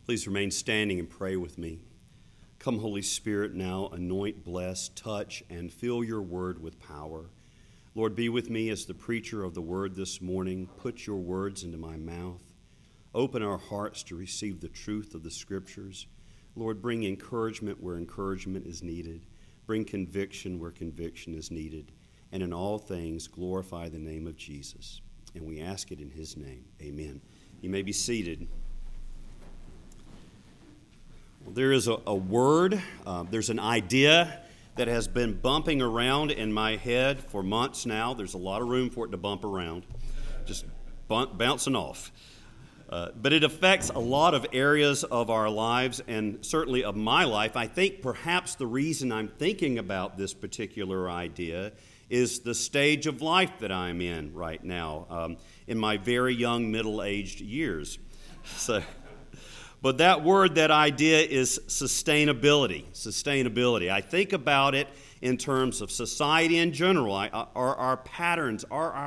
Please remain standing and pray with me. Come, Holy Spirit, now anoint, bless, touch, and fill your word with power. Lord, be with me as the preacher of the word this morning. Put your words into my mouth. Open our hearts to receive the truth of the Scriptures. Lord, bring encouragement where encouragement is needed. Bring conviction where conviction is needed. And in all things, glorify the name of Jesus. And we ask it in his name. Amen. You may be seated. Well, there is a word, there's an idea that has been bumping around in my head for months now. There's a lot of room for it to bump around, just bouncing off. But it affects a lot of areas of our lives and certainly of my life. I think perhaps the reason I'm thinking about this particular idea is the stage of life that I'm in right now, in my very young middle-aged years. But that word, that idea is sustainability. Sustainability. I think about it in terms of society in general. Are our patterns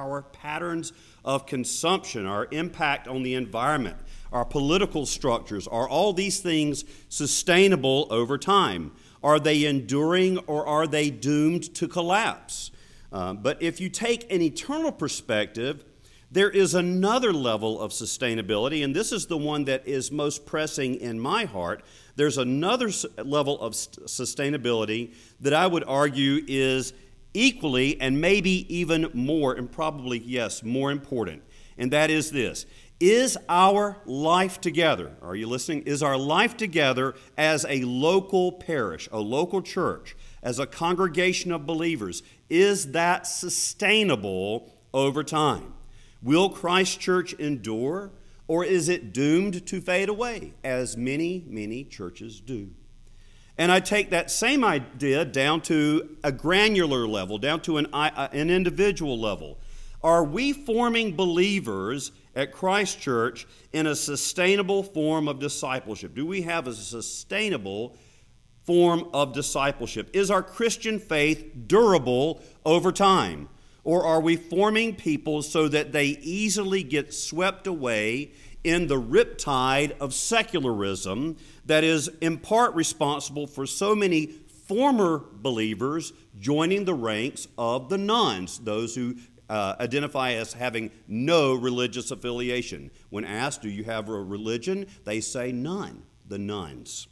of consumption, our impact on the environment, our political structures, are all these things sustainable over time? Are they enduring or are they doomed to collapse? But if you take an eternal perspective, there is another level of sustainability, and this is the one that is most pressing in my heart. There's another level of sustainability that I would argue is equally and maybe even more, and probably, yes, more important. And that is this. Is our life together, are you listening? Is our life together as a local parish, a local church, as a congregation of believers, is that sustainable over time? Will Christ Church endure, or is it doomed to fade away, as many, many churches do? And I take that same idea down to a granular level, down to an individual level. Are we forming believers at Christ Church in a sustainable form of discipleship? Do we have a sustainable form of discipleship? Is our Christian faith durable over time? Or are we forming people so that they easily get swept away in the riptide of secularism that is in part responsible for so many former believers joining the ranks of the nones, those who identify as having no religious affiliation? When asked, do you have a religion? They say none, the nones.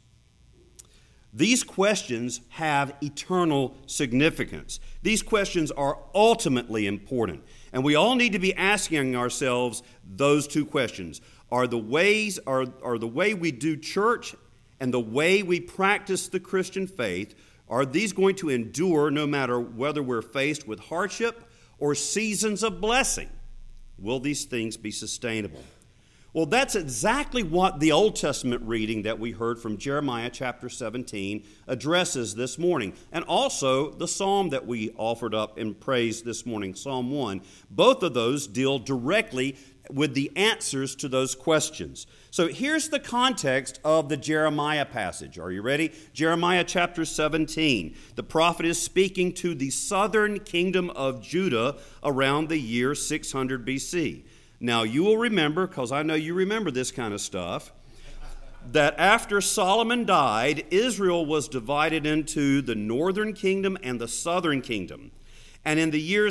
These questions have eternal significance. These questions are ultimately important, and we all need to be asking ourselves those two questions. Are the way we do church and the way we practice the Christian faith, are these going to endure no matter whether we're faced with hardship or seasons of blessing? Will these things be sustainable? Well, that's exactly what the Old Testament reading that we heard from Jeremiah chapter 17 addresses this morning. And also the psalm that we offered up in praise this morning, Psalm 1. Both of those deal directly with the answers to those questions. So here's the context of the Jeremiah passage. Are you ready? Jeremiah chapter 17. The prophet is speaking to the southern kingdom of Judah around the year 600 BC. Now, you will remember, because I know you remember this kind of stuff, that after Solomon died, Israel was divided into the northern kingdom and the southern kingdom. And in the year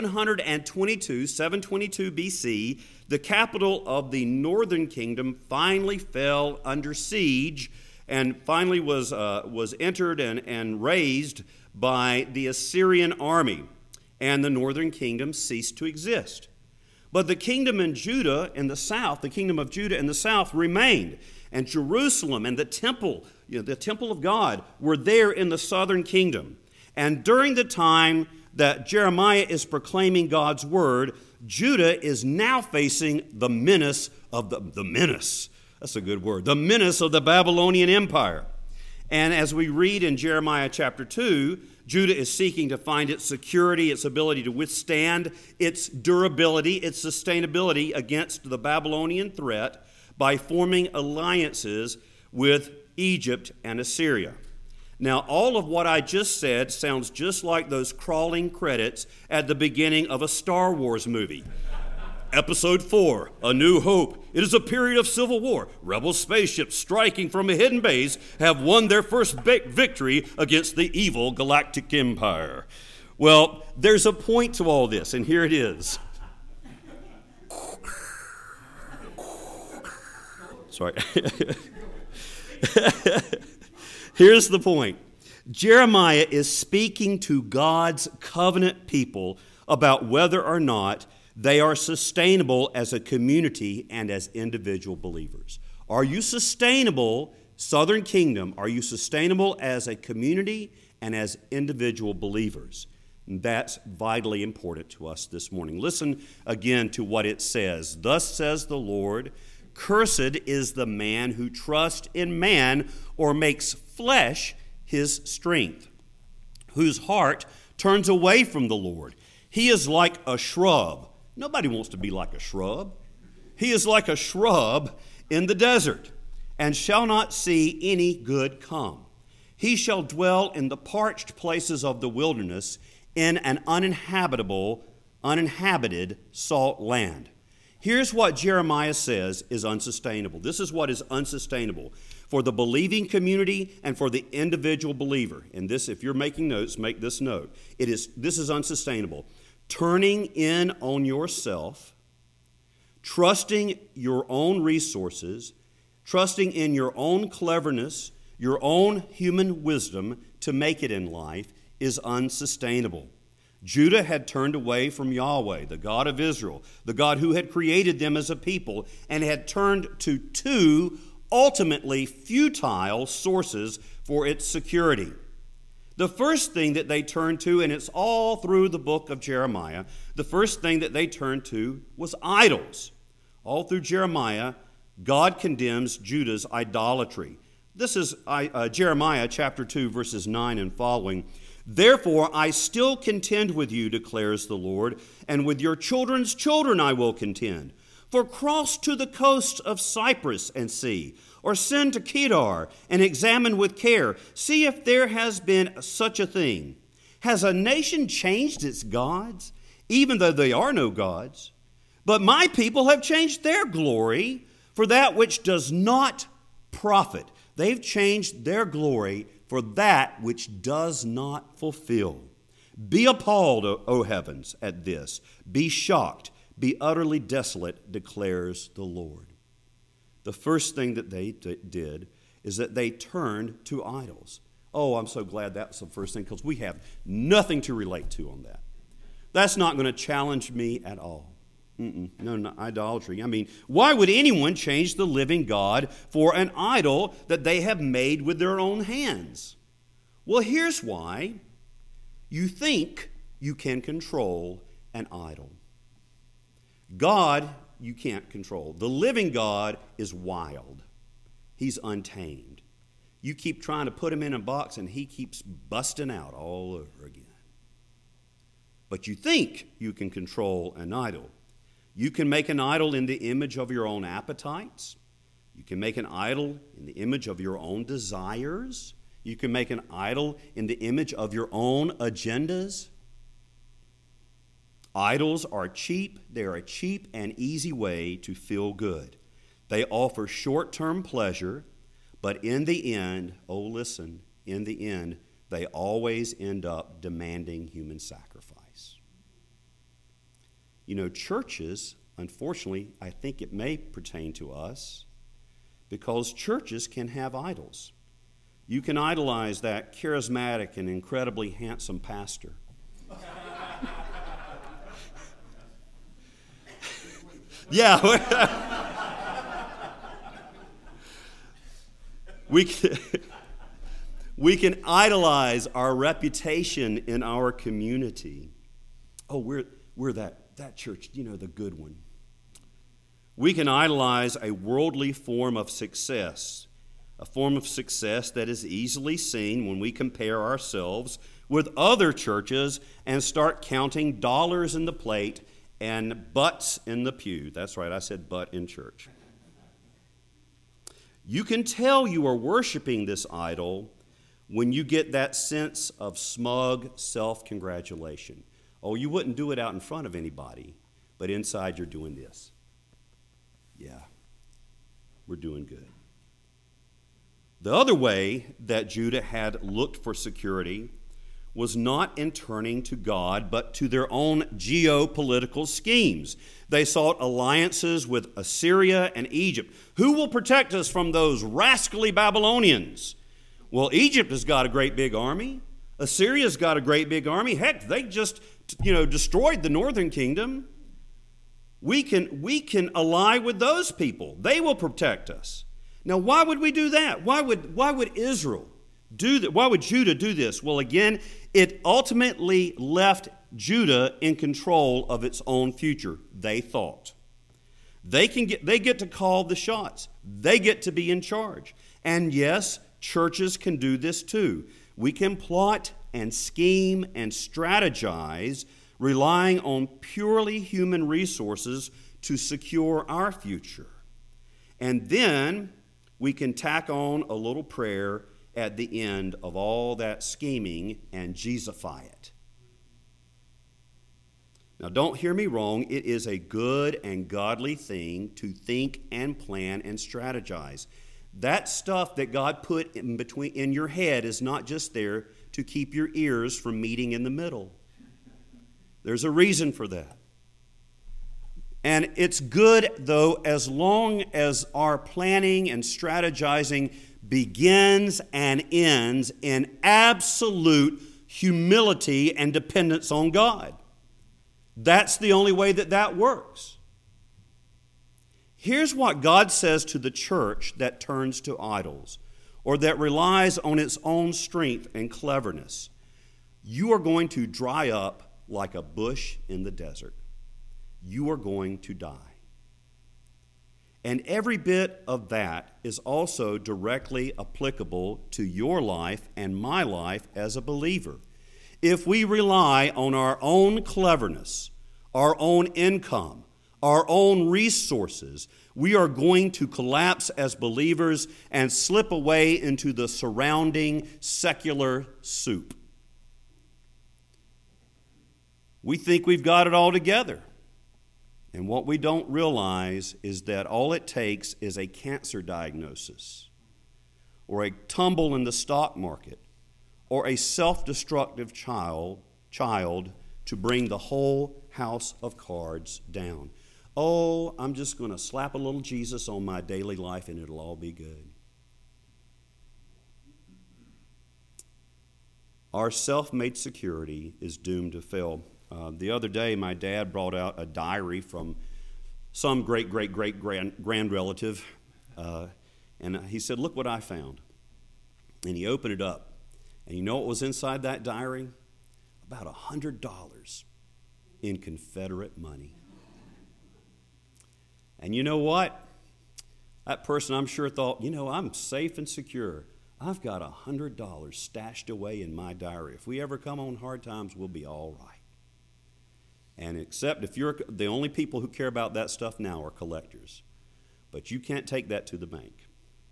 722 BC, the capital of the northern kingdom finally fell under siege and finally was entered and razed by the Assyrian army. And the northern kingdom ceased to exist. But the kingdom in Judah in the south, the kingdom of Judah in the south remained. And Jerusalem and the temple of God were there in the southern kingdom. And during the time that Jeremiah is proclaiming God's word, Judah is now facing the menace of the menace. That's a good word. The menace of the Babylonian Empire. And as we read in Jeremiah chapter 2, Judah is seeking to find its security, its ability to withstand, its durability, its sustainability against the Babylonian threat by forming alliances with Egypt and Assyria. Now, all of what I just said sounds just like those crawling credits at the beginning of a Star Wars movie. Episode 4, A New Hope. It is a period of civil war. Rebel spaceships striking from a hidden base have won their first victory against the evil galactic empire. Well, there's a point to all this, and here it is. Sorry. Here's the point. Jeremiah is speaking to God's covenant people about whether or not they are sustainable as a community and as individual believers. Are you sustainable, Southern Kingdom? Are you sustainable as a community and as individual believers? And that's vitally important to us this morning. Listen again to what it says. Thus says the Lord, cursed is the man who trusts in man or makes flesh his strength, whose heart turns away from the Lord. He is like a shrub. Nobody wants to be like a shrub. He is like a shrub in the desert, and shall not see any good come. He shall dwell in the parched places of the wilderness, in an uninhabited salt land. Here's what Jeremiah says is unsustainable. This is what is unsustainable for the believing community and for the individual believer. And this, if you're making notes, make this note. This is unsustainable. Turning in on yourself, trusting your own resources, trusting in your own cleverness, your own human wisdom to make it in life is unsustainable. Judah had turned away from Yahweh, the God of Israel, the God who had created them as a people, and had turned to two ultimately futile sources for its security. The first thing that they turned to, and it's all through the book of Jeremiah, the first thing that they turned to was idols. All through Jeremiah, God condemns Judah's idolatry. This is Jeremiah chapter 2, verses 9 and following. Therefore I still contend with you, declares the Lord, and with your children's children I will contend. For cross to the coast of Cyprus and see, or send to Kedar and examine with care. See if there has been such a thing. Has a nation changed its gods, even though they are no gods? But my people have changed their glory for that which does not profit. They've changed their glory for that which does not fulfill. Be appalled, O heavens, at this. Be shocked. Be utterly desolate, declares the Lord. The first thing that they did is that they turned to idols. Oh, I'm so glad that's the first thing, because we have nothing to relate to on that. That's not going to challenge me at all. No, not idolatry. I mean, why would anyone change the living God for an idol that they have made with their own hands? Well, here's why. You think you can control an idol. God, you can't control. The living God is wild. He's untamed. You keep trying to put him in a box and he keeps busting out all over again. But you think you can control an idol. You can make an idol in the image of your own appetites. You can make an idol in the image of your own desires. You can make an idol in the image of your own agendas. Idols are cheap. They are a cheap and easy way to feel good. They offer short-term pleasure, but in the end, in the end, they always end up demanding human sacrifice. You know, churches, unfortunately, I think it may pertain to us, because churches can have idols. You can idolize that charismatic and incredibly handsome pastor. Yeah. We can idolize our reputation in our community. Oh, we're that church, you know, the good one. We can idolize a worldly form of success, a form of success that is easily seen when we compare ourselves with other churches and start counting dollars in the plate and butts in the pew. That's right, I said butt in church. You can tell you are worshiping this idol when you get that sense of smug self-congratulation. Oh, you wouldn't do it out in front of anybody, but inside you're doing this. Yeah, we're doing good. The other way that Judah had looked for security was not in turning to God, but to their own geopolitical schemes. They sought alliances with Assyria and Egypt. Who will protect us from those rascally Babylonians? Well, Egypt has got a great big army. Assyria's got a great big army. Heck, they just, destroyed the northern kingdom. We can ally with those people. They will protect us. Now, why would we do that? Why would Israel do that? Why would Judah do this? Well, again, it ultimately left Judah in control of its own future, they thought. They get to call the shots. They get to be in charge. And yes, churches can do this too. We can plot and scheme and strategize, relying on purely human resources to secure our future. And then we can tack on a little prayer at the end of all that scheming and Jesusify it. Now, don't hear me wrong. It is a good and godly thing to think and plan and strategize. That stuff that God put in your head is not just there to keep your ears from meeting in the middle. There's a reason for that. And it's good, though, as long as our planning and strategizing begins and ends in absolute humility and dependence on God. That's the only way that works. Here's what God says to the church that turns to idols or that relies on its own strength and cleverness. You are going to dry up like a bush in the desert. You are going to die. And every bit of that is also directly applicable to your life and my life as a believer. If we rely on our own cleverness, our own income, our own resources, we are going to collapse as believers and slip away into the surrounding secular soup. We think we've got it all together. And what we don't realize is that all it takes is a cancer diagnosis, or a tumble in the stock market, or a self-destructive child to bring the whole house of cards down. Oh, I'm just going to slap a little Jesus on my daily life and it'll all be good. Our self-made security is doomed to fail. The other day, my dad brought out a diary from some great-great-great-grand relative, and he said, "Look what I found." And he opened it up, and you know what was inside that diary? About $100 in Confederate money. And you know what? That person, I'm sure, thought, I'm safe and secure. I've got $100 stashed away in my diary. If we ever come on hard times, we'll be all right. And except if you're the only people who care about that stuff now are collectors. But you can't take that to the bank.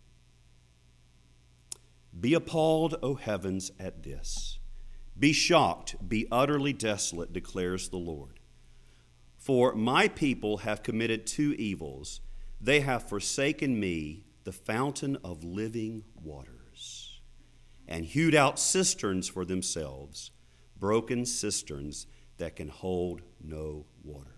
Be appalled, O heavens, at this. Be shocked, be utterly desolate, declares the Lord. For my people have committed two evils. They have forsaken me, the fountain of living waters, and hewed out cisterns for themselves, broken cisterns that can hold no water.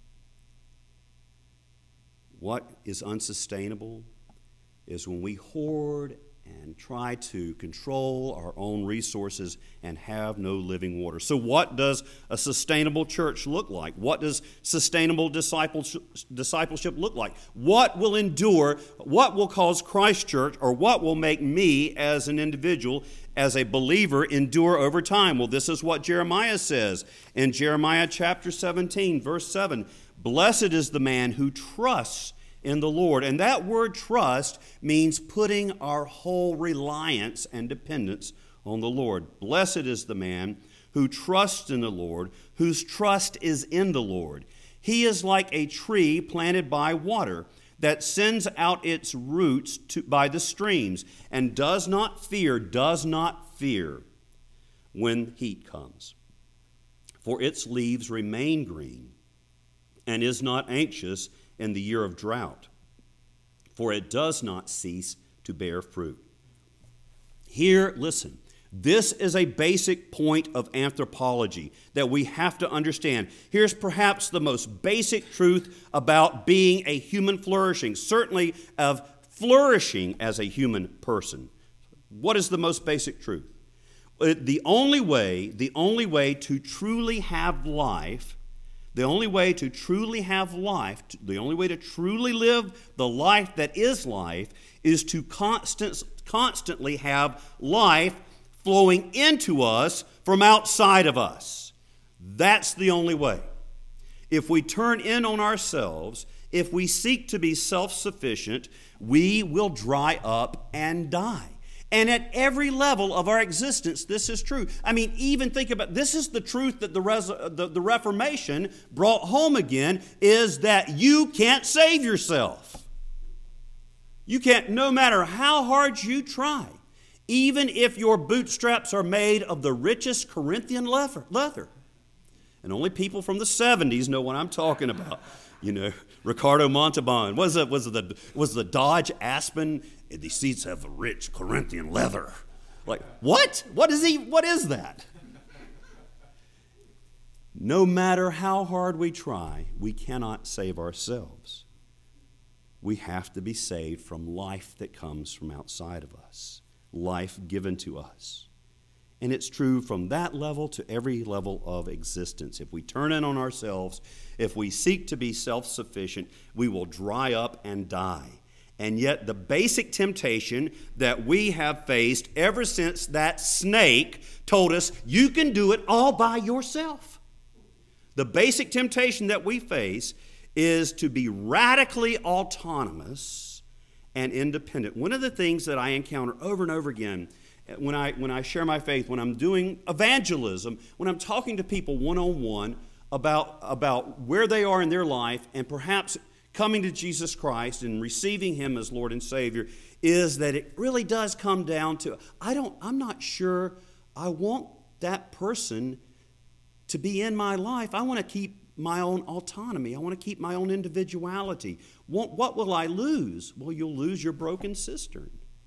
What is unsustainable is when we hoard and try to control our own resources and have no living water. So what does a sustainable church look like? What does sustainable discipleship look like? What will endure? What will cause Christ Church, or what will make me as an individual, as a believer, endure over time? Well, this is what Jeremiah says in Jeremiah chapter 17, verse 7. Blessed is the man who trusts in the Lord. And that word trust means putting our whole reliance and dependence on the Lord. Blessed is the man who trusts in the Lord, whose trust is in the Lord. He is like a tree planted by water that sends out its roots by the streams and does not fear when heat comes. For its leaves remain green, and is not anxious in the year of drought, for it does not cease to bear fruit. Here, listen, this is a basic point of anthropology that we have to understand. Here's perhaps the most basic truth about being a human flourishing, certainly of flourishing as a human person. What is the most basic truth? The only way to truly have life, the only way to truly live the life that is life, is to constantly have life flowing into us from outside of us. That's the only way. If we turn in on ourselves, if we seek to be self-sufficient, we will dry up and die. And at every level of our existence, this is true. I mean, even think about, this is the truth that the Reformation brought home again, is that you can't save yourself. You can't, no matter how hard you try, even if your bootstraps are made of the richest Corinthian leather. And only people from the 70s know what I'm talking about. You know, Ricardo Montalban. Was the Dodge Aspen? The seats have a rich Corinthian leather. Like, what? What is that? No matter how hard we try, we cannot save ourselves. We have to be saved from life that comes from outside of us, life given to us. And it's true from that level to every level of existence. If we turn in on ourselves, if we seek to be self-sufficient, we will dry up and die. And yet the basic temptation that we have faced ever since that snake told us, you can do it all by yourself. The basic temptation that we face is to be radically autonomous and independent. One of the things that I encounter over and over again when I share my faith, when I'm doing evangelism, when I'm talking to people one-on-one about where they are in their life and perhaps coming to Jesus Christ and receiving Him as Lord and Savior, is that it really does come down to, I'm not sure I want that person to be in my life. I want to keep my own autonomy. I want to keep my own individuality. What will I lose? Well, you'll lose your broken cistern.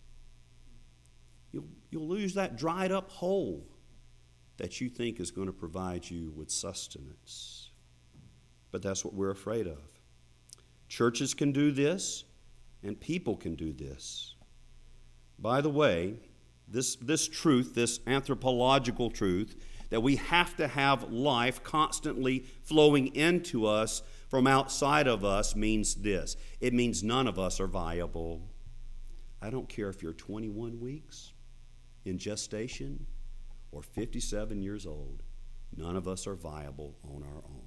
You'll lose that dried up hole that you think is going to provide you with sustenance. But that's what we're afraid of. Churches can do this, and people can do this. By the way, this truth, this anthropological truth, that we have to have life constantly flowing into us from outside of us, means this. It means none of us are viable. I don't care if you're 21 weeks in gestation or 57 years old, none of us are viable on our own.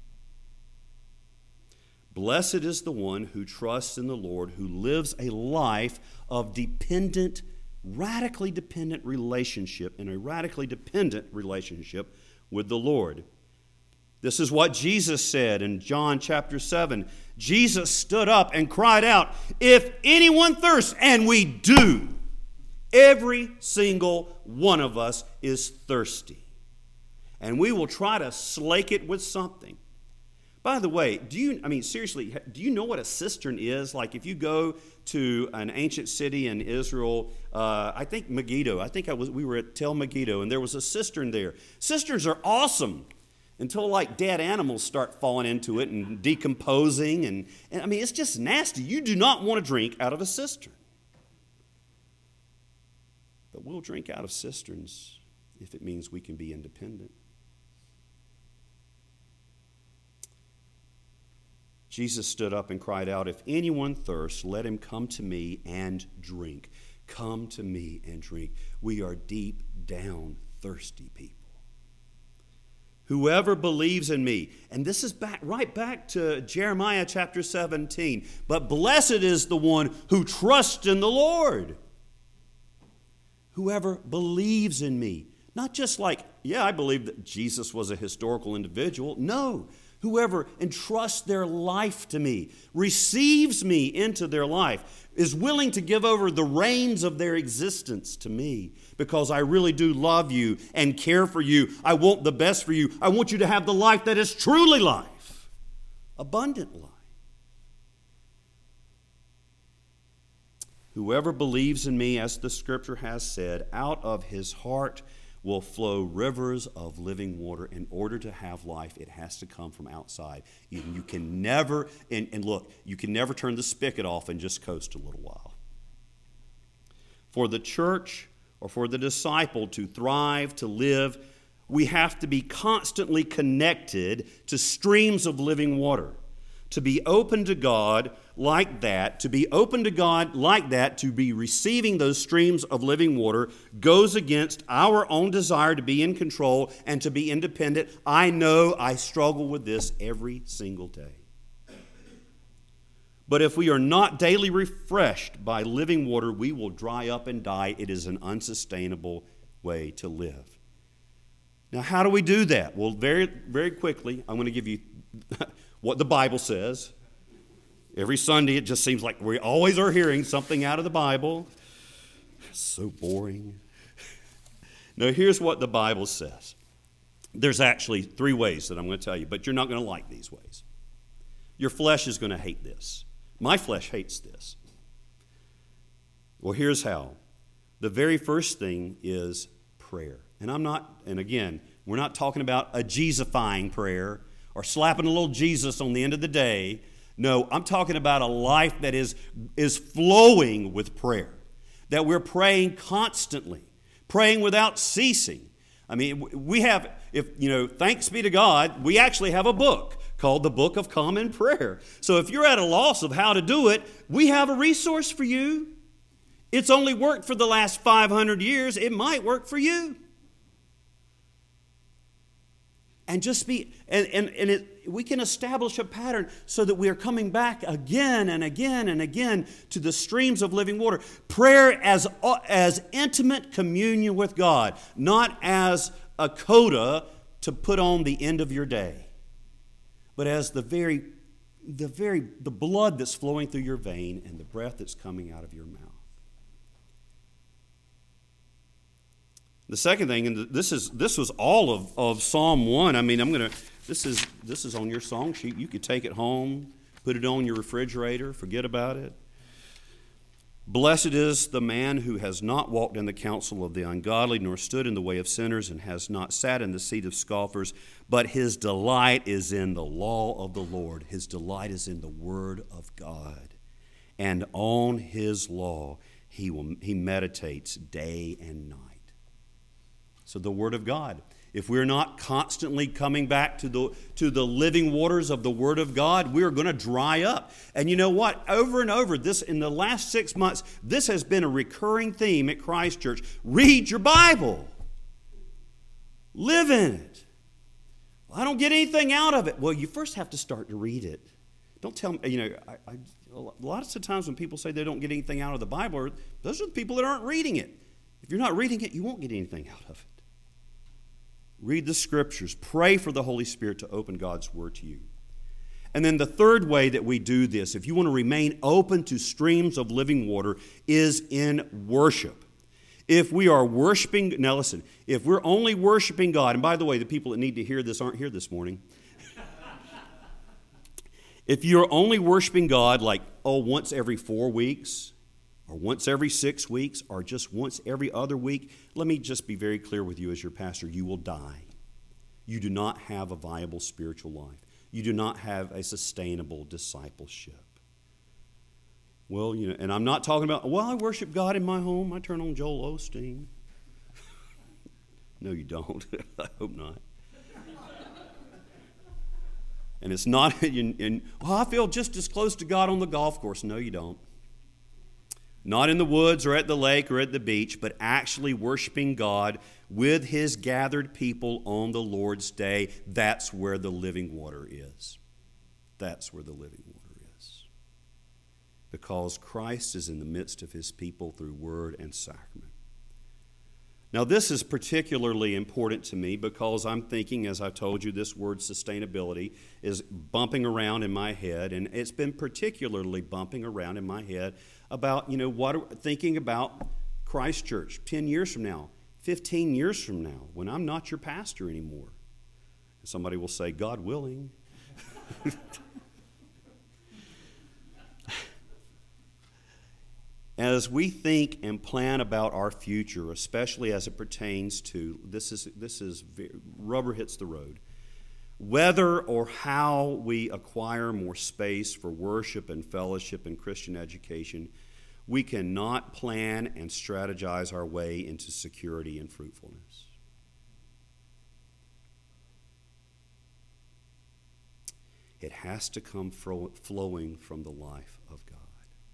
Blessed is the one who trusts in the Lord, who lives a life of dependent, radically dependent relationship, in a radically dependent relationship with the Lord. This is what Jesus said in John chapter 7. Jesus stood up and cried out, "If anyone thirsts," and we do. Every single one of us is thirsty. And we will try to slake it with something. By the way, seriously, do you know what a cistern is? Like if you go to an ancient city in Israel, I think Megiddo. We were at Tel Megiddo, and there was a cistern there. Cisterns are awesome until like dead animals start falling into it and decomposing. And it's just nasty. You do not want to drink out of a cistern. But we'll drink out of cisterns if it means we can be independent. Jesus stood up and cried out, "If anyone thirsts, let him come to me and drink." Come to me and drink. We are deep down thirsty people. Whoever believes in me, and this is right back to Jeremiah chapter 17, but blessed is the one who trusts in the Lord. Whoever believes in me. Not just like, yeah, I believe that Jesus was a historical individual. No. Whoever entrusts their life to me, receives me into their life, is willing to give over the reins of their existence to me because I really do love you and care for you. I want the best for you. I want you to have the life that is truly life. abundant life. Whoever believes in me, as the Scripture has said, out of his heart will flow rivers of living water. In order to have life, it has to come from outside. You can never, and look, you can never turn the spigot off and just coast a little while. For the church or for the disciple to thrive, to live, we have to be constantly connected to streams of living water. To be open to God like that, to be receiving those streams of living water goes against our own desire to be in control and to be independent. I know I struggle with this every single day. But if we are not daily refreshed by living water, we will dry up and die. It is an unsustainable way to live. Now, how do we do that? Well, very, very quickly, I'm going to give you what the Bible says. Every Sunday, it just seems like we always are hearing something out of the Bible. So boring. Now, here's what the Bible says. There's actually 3 ways that I'm going to tell you, but you're not going to like these ways. Your flesh is going to hate this. My flesh hates this. Well, here's how. The very first thing is prayer. And again, we're not talking about a Jesusifying prayer or slapping a little Jesus on the end of the day. No, I'm talking about a life that is flowing with prayer, that we're praying constantly, praying without ceasing. I mean, we have, thanks be to God, we actually have a book called the Book of Common Prayer. So if you're at a loss of how to do it, we have a resource for you. It's only worked for the last 500 years. It might work for you. And we can establish a pattern so that we are coming back again and again and again to the streams of living water. Prayer as intimate communion with God, not as a coda to put on the end of your day, but as the blood that's flowing through your vein and the breath that's coming out of your mouth. The second thing, and this was all of Psalm 1. I mean, this is on your song sheet. You could take it home, put it on your refrigerator, forget about it. Blessed is the man who has not walked in the counsel of the ungodly, nor stood in the way of sinners, and has not sat in the seat of scoffers, but his delight is in the law of the Lord. His delight is in the word of God. And on his law he meditates day and night. So the Word of God. If we're not constantly coming back to the living waters of the Word of God, we're going to dry up. And you know what? Over and over, in the last 6 months, this has been a recurring theme at Christ Church. Read your Bible. Live in it. Well, I don't get anything out of it. Well, you first have to start to read it. Don't tell me, a lot of the times when people say they don't get anything out of the Bible, those are the people that aren't reading it. If you're not reading it, you won't get anything out of it. Read the Scriptures. Pray for the Holy Spirit to open God's Word to you. And then the third way that we do this, if you want to remain open to streams of living water, is in worship. If we are worshiping, now listen, if we're only worshiping God, and by the way, the people that need to hear this aren't here this morning. If you're only worshiping God once every 4 weeks, or once every 6 weeks, or just once every other week, let me just be very clear with you as your pastor. You will die. You do not have a viable spiritual life. You do not have a sustainable discipleship. Well, and I'm not talking about, I worship God in my home. I turn on Joel Osteen. No, you don't. I hope not. And it's not, I feel just as close to God on the golf course. No, you don't. Not in the woods or at the lake or at the beach, but actually worshiping God with His gathered people on the Lord's day. That's where the living water is. That's where the living water is. Because Christ is in the midst of His people through word and sacrament. Now, this is particularly important to me because I'm thinking, as I told you, this word sustainability is bumping around in my head, and it's been particularly bumping around in my head about, thinking about Christ Church 10 years from now, 15 years from now, when I'm not your pastor anymore. Somebody will say, God willing. as we think and plan about our future, especially as it pertains to, rubber hits the road, whether or how we acquire more space for worship and fellowship and Christian education, we cannot plan and strategize our way into security and fruitfulness. It has to come flowing from the life of God.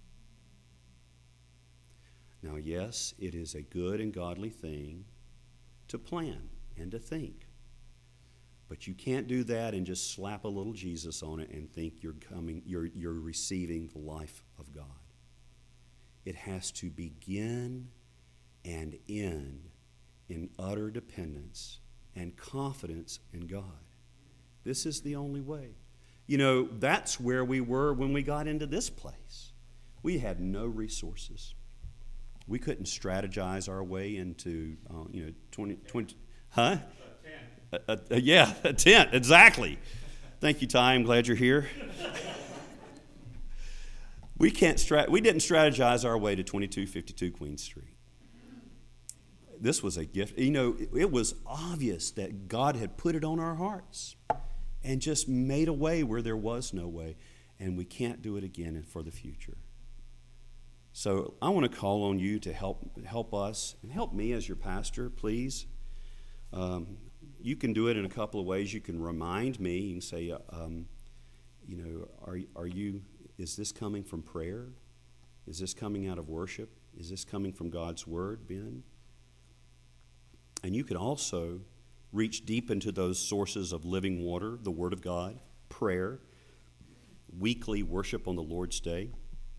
Now, yes, it is a good and godly thing to plan and to think. But you can't do that and just slap a little Jesus on it and think you're receiving the life of God. It has to begin and end in utter dependence and confidence in God. This is the only way. You know, that's where we were when we got into this place. We had no resources. We couldn't strategize our way into, 20, huh? A tent, exactly. Thank you, Ty. I'm glad you're here. We didn't strategize our way to 2252 Queen Street. This was a gift. You know, it was obvious that God had put it on our hearts and just made a way where there was no way, and we can't do it again for the future. So I want to call on you to help us and help me as your pastor, please. You can do it in a couple of ways. You can remind me. You can say, is this coming from prayer? Is this coming out of worship? Is this coming from God's Word, Ben? And you can also reach deep into those sources of living water, the Word of God, prayer, weekly worship on the Lord's Day.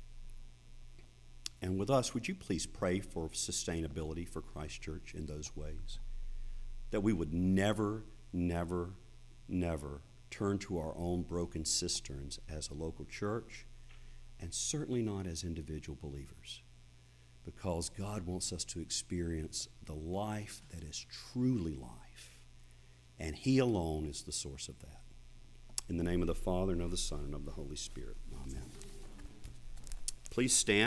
And with us, would you please pray for sustainability for Christ Church in those ways? That we would never, never, never turn to our own broken cisterns as a local church, and certainly not as individual believers, because God wants us to experience the life that is truly life, and He alone is the source of that. In the name of the Father, and of the Son, and of the Holy Spirit. Amen. Please stand.